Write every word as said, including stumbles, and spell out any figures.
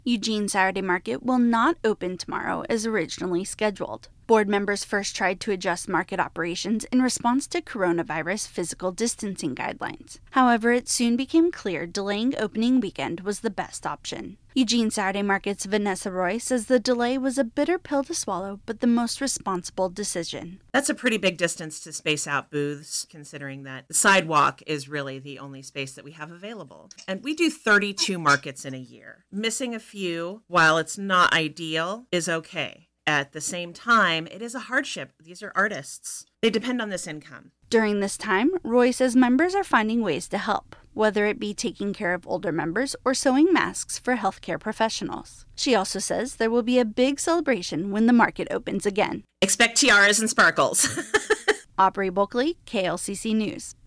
Eugene Saturday Market will not open tomorrow as originally scheduled. Board members first tried to adjust market operations in response to coronavirus physical distancing guidelines. However, it soon became clear delaying opening weekend was the best option. Eugene Saturday Market's Vanessa Roy says the delay was a bitter pill to swallow, but the most responsible decision. That's a pretty big distance to space out booths, considering that the sidewalk is really the only space that we have available. And we do thirty-two markets in a year. Missing a few, while it's not ideal, is okay. At the same time, it is a hardship. These are artists. They depend on this income. During this time, Roy says members are finding ways to help, whether it be taking care of older members or sewing masks for healthcare professionals. She also says there will be a big celebration when the market opens again. Expect tiaras and sparkles. Aubrey Bulkley, K L C C News.